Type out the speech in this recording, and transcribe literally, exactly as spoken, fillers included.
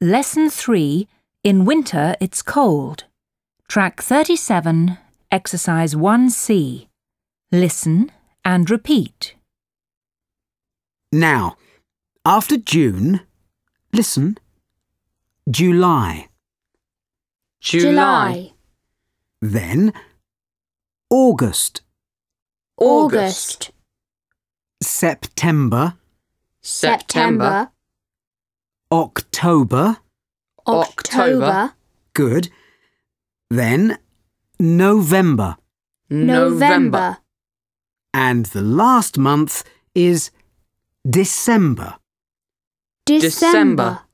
Lesson three, In Winter It's Cold. Track thirty-seven, Exercise one C. Listen and repeat. Now, after June, listen. July. July. Then August. August. September. September. October. October. Good. Then November. November. And the last month is December. December.